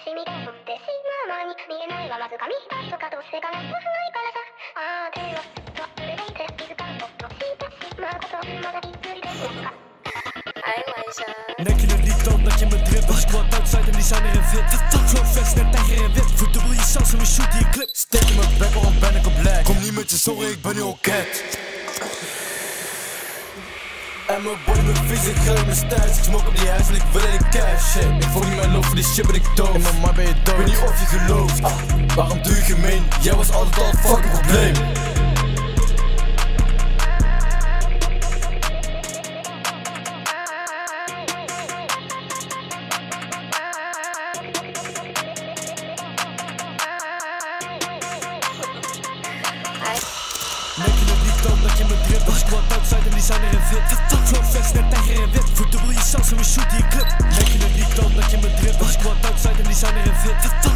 しみで持ってしまう前に見えないはまず紙一重とかどうせがないもないからさ。ああ手はずっと濡れていて気づかんとっとしてしまうことまだびっくりですか。 Nek je het niet dan dat je me dribbelt. Squat outside en die zijn erin fit. Flow fest net tijger en wit. Verdubbel je sans en we shoot die clip. Steek in mijn bek, waarom ben ik op lek? Kom niet met je zorgen, ik ben nu al cat. En mijn boy ben vies, ik ga in mijn stijs. Ik smoke op die huis en ik wil in de cash shit. Ik volg niet mijn loop voor die shit, ben ik doof. In mijn mar ben je dood, ik weet niet of je gelooft. Waarom doe je gemeen? Jij was altijd al een fucking probleem. Nek je het niet dan dat je me dribbelt. Squat outside en die zijn erin fit. Flow fest net tijger en wit. Verdubbel je sans en we shoot die clip. Nek je het niet dan dat je me dribbelt. Squat outside en die zijn erin fit.